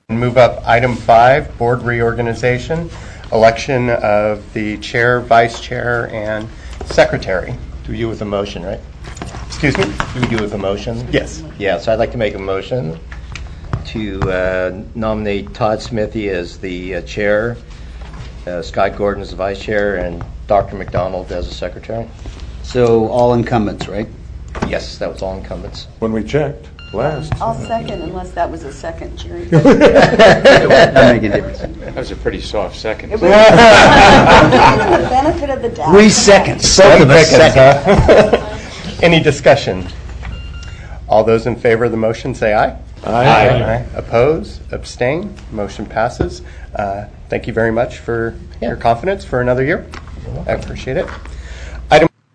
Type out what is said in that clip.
Move up item 5, board reorganization, election of the chair, vice chair, and secretary. Do we do with a motion, right? Excuse me? Do we do with a motion? Yes. Yeah, so I'd like to make a motion to nominate Todd Smithy as the chair, Scott Gordon as the vice chair, and Dr. McDonald as the secretary. So all incumbents, right? Yes, that was all incumbents. When we checked last. I'll second, unless that was a second, Jerry. That make a difference. That was a pretty soft second. It was the benefit of the doubt. 3 seconds. Both of us second. Any discussion? All those in favor of the motion say aye. Aye. Oppose? Abstain? Motion passes. Thank you very much for your confidence for another year. I appreciate it.